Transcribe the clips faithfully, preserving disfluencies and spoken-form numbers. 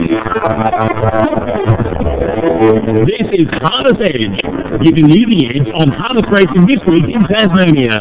This is Harness Edge, giving you the edge on harness racing this week in Tasmania.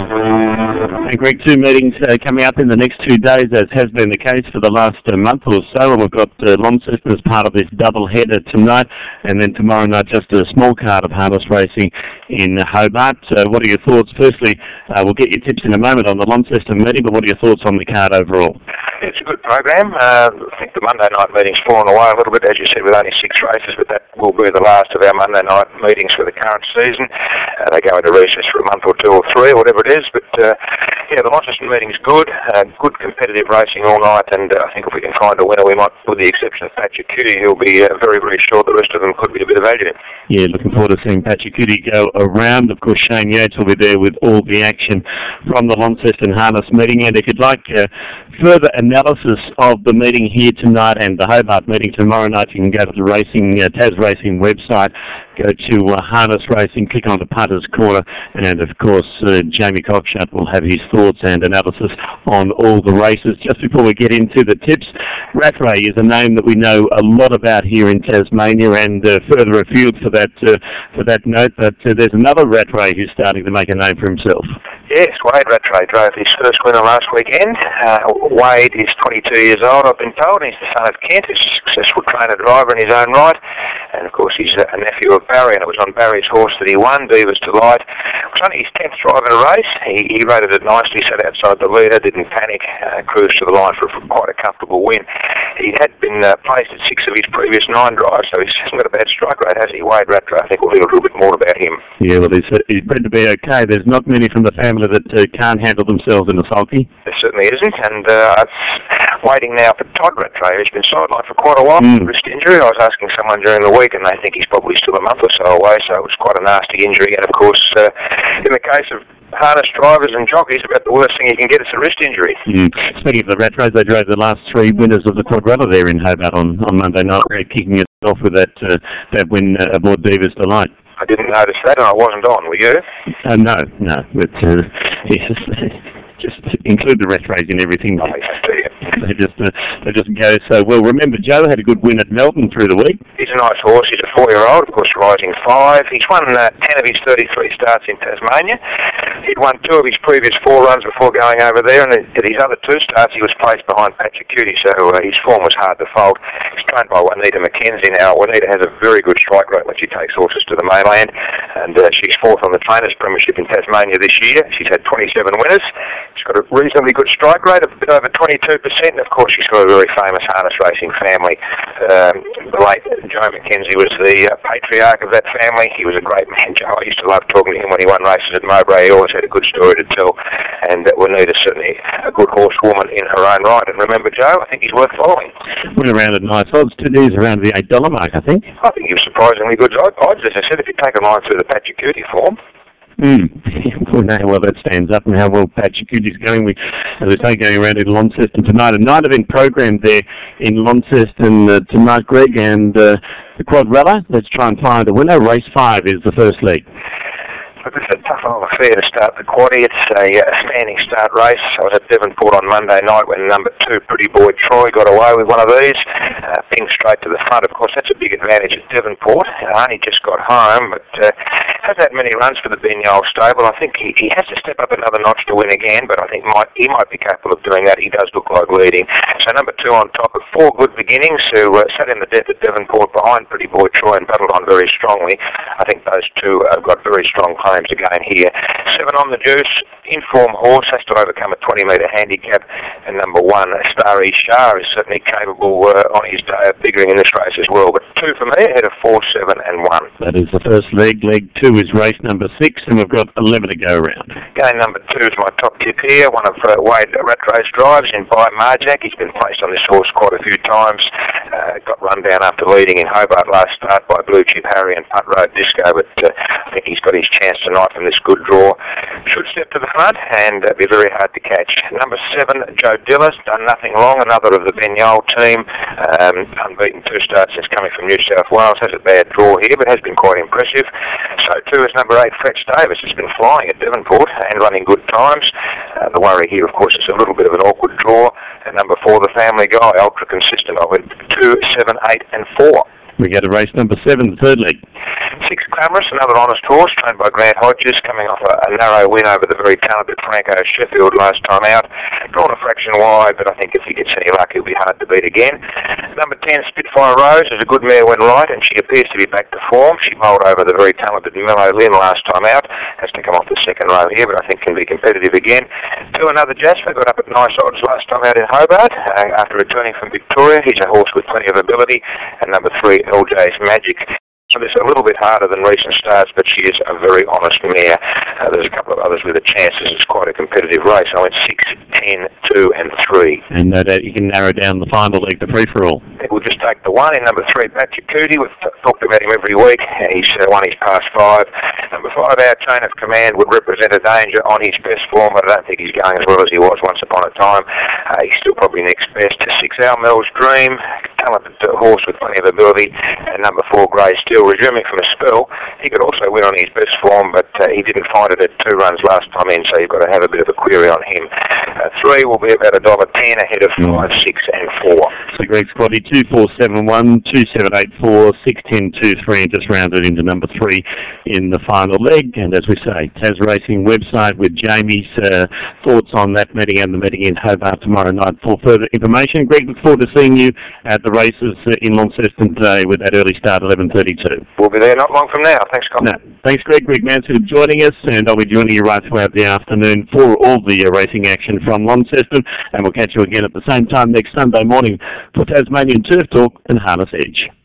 And Greg, two meetings uh, coming up in the next two days, as has been the case for the last uh, month or so, and we've got uh, Launceston as part of this double header tonight, and then tomorrow night just a small card of harness racing in Hobart. Uh, what are your thoughts? Firstly, uh, we'll get your tips in a moment on the Launceston meeting, but what are your thoughts on the card overall? It's a good program. Uh, I think the Monday night meeting's fallen away a little bit, as you said, with only six races, but that will be the last of our Monday night meetings for the current season. Uh, they go into recess for a month or two or three, or whatever it is, but uh, yeah, the Launceston meeting's good. Uh, good competitive racing all night, and uh, I think if we can find a winner, we might, with the exception of Patrick Cutie, he'll be uh, very, very sure the rest of them could be a bit of value. Yeah, looking forward to seeing Patrick Cutie go around. Of course, Shane Yates will be there with all the action from the Launceston Harness meeting, and if you'd like uh, further analysis of the meeting here tonight and the Hobart meeting tomorrow night, you can go to the racing uh, Tas Racing website, go to uh, Harness Racing, click on the Punters Corner, and of course uh, Jamie Cockshut will have his thoughts and analysis on all the races. Just before we get into the tips, Rattray is a name that we know a lot about here in Tasmania, and uh, further afield for that uh, for that note, but uh, there's another Rattray who's starting to make a name for himself. Yes, Wade Rattray drove his first winner last weekend. Uh, Wade is twenty-two years old, I've been told. He's the son of Kent, who's a successful trainer driver in his own right. And of course, he's a nephew of Barry, and it was on Barry's horse that he won, Beaver's Delight. It was only his tenth drive in a race. He, he rated it nicely, sat outside the leader, didn't panic, uh, cruised to the line for, for quite a comfortable win. He had been uh, placed at six of his previous nine drives, so he hasn't got a bad strike rate, has he? Wade Rattray, I think we'll hear a little bit more about him. Yeah, well, he's, he's bred to be okay. There's not many from the family that uh, can't handle themselves in a sulky. There certainly isn't, and uh, waiting now for Todd Rattray, who's been sidelined for quite a while, mm. wrist injury. I was asking someone during the week, and they think he's probably still a month or so away, so it was quite a nasty injury. And of course, uh, in the case of harness drivers and jockeys, about the worst thing you can get is a wrist injury. Mm. Speaking of the Rattrays, they drove the last three winners of the quadrella there in Hobart on, on Monday night, kicking us off with that uh, that win uh, aboard Beaver's Delight. I didn't notice that, and I wasn't on, were you? Uh, no, no, but uh, yes, just include the Rattrays in everything. Oh, they just uh, they just go so well. Remember, Joe had a good win at Melbourne through the week. He's a nice horse. He's a four-year-old, of course, rising five. He's won uh, ten of his thirty-three starts in Tasmania. He'd won two of his previous four runs before going over there, and at his other two starts, he was placed behind Patrick Cutie, so uh, his form was hard to fold. He's trained by Juanita McKenzie now. Juanita has a very good strike rate when she takes horses to the mainland, and uh, she's fourth on the Trainers' Premiership in Tasmania this year. She's had twenty-seven winners. She's got a reasonably good strike rate of a bit over twenty-two percent, and of course she's got a very famous harness racing family. Um, the late Joe McKenzie was the uh, patriarch of that family. He was a great man, Joe. I used to love talking to him when he won races at Mowbray. He always had a good story to tell, and uh, Juanita's certainly a good horsewoman in her own right. And remember, Joe, I think he's worth following. Went around at nice odds. Today's around the eight dollar mark, I think. I think he was surprisingly good odds, as I said, if you take a line through the Patrick Cutie form. Mm. Well, now, well, that stands up, and how well Patrick Cutie's going. We, as I say, going around in Launceston tonight. A night event programmed there in Launceston uh, tonight, Greg, and uh, the quadrella. Let's try and find a winner. Race five is the first leg. Look, it's a tough old affair to start the quaddie. It's a uh, standing start race. I was at Devonport on Monday night when number two, Pretty Boy Troy, got away with one of these. Uh, pinged straight to the front. Of course, that's a big advantage at Devonport. Uh, only just got home, but uh, hasn't had many runs for the Binyol stable. I think he, he has to step up another notch to win again, but I think might, he might be capable of doing that. He does look like leading. So number two on top of four good beginnings, who uh, sat in the death at Devonport behind Pretty Boy Troy and battled on very strongly. I think those two have got very strong claims again here. Seven on the juice, inform horse, has to overcome a twenty metre handicap, and number one, Starry Shah, is certainly capable uh, on his day of figuring in this race as well. But two for me, ahead of four, seven and one. That is the first leg. Leg two is race number six, and we've got eleven to go around. Game number two is my top tip here, one of uh, Wade Rattray's drives in By Marjack. He's been placed on this horse quite a few times. Uh, got run down after leading in Hobart last start by Blue Chip Harry and Punt Road Disco, but uh, I think he's got his chance tonight from this good draw. Should step to the front and uh, be very hard to catch. Number seven, Joe Dillis, done nothing wrong, another of the Binyol team. Um, unbeaten two starts since coming from New South Wales. Has a bad draw here, but has been quite impressive. So too is number eight, Fletch Davis. Has been flying at Devonport and running good times. Uh, the worry here, of course, is a little bit of an awkward draw. And number four, the Family Guy, ultra consistent. I went two, seven, eight and four. We go to race number seven, the third leg. Six Glamorous, another honest horse, trained by Grant Hodges, coming off a, a narrow win over the very talented Franco Sheffield last time out. Drawn a fraction wide, but I think if he gets any luck, he'll be hard to beat again. Number ten, Spitfire Rose, is a good mare when right, and she appears to be back to form. She bowled over the very talented Mellow Lynn last time out. Has to come off the second row here, but I think can be competitive again. Two, Another Jasper, got up at nice odds last time out in Hobart, uh, after returning from Victoria. He's a horse with plenty of ability. And number three, L J's Magic. So it's a little bit harder than recent starts, but she is a very honest mare. Uh, there's a couple of others with a chance. It's quite a competitive race. I went six, ten, two and three. And no doubt you can narrow down the final leg, the free-for-all. I think we'll just take the one in number three, Patrick Cootie. We've talked about him every week. He's uh, won his past five. Number five, Our Chain of Command, would represent a danger on his best form, but I don't think he's going as well as he was once upon a time. Uh, he's still probably next best. Six, Our Mel's Dream, talented uh, horse with plenty of ability. And number four, Grey Steel, resuming from a spell. He could also win on his best form, but uh, he didn't find it at two runs last time in, so you've got to have a bit of a query on him. Uh, three will be about a dollar ten ahead of five, six and four. So Greg Squatty, two four seven one, two seven eight four, six ten two three, and just rounded into number three in the final leg. And as we say, Tas Racing website with Jamie's uh, thoughts on that meeting and the meeting in Hobart tomorrow night for further information. Greg, look forward to seeing you at the races uh, in Launceston today with that early start, eleven thirty-two. We'll be there not long from now. Thanks, Colin. No. Thanks, Greg. Greg Mansfield joining us, and I'll be joining you right throughout the afternoon for all the uh, racing action from Launceston, and we'll catch you again at the same time next Sunday morning for Tasmanian Turf Talk and Harness Edge.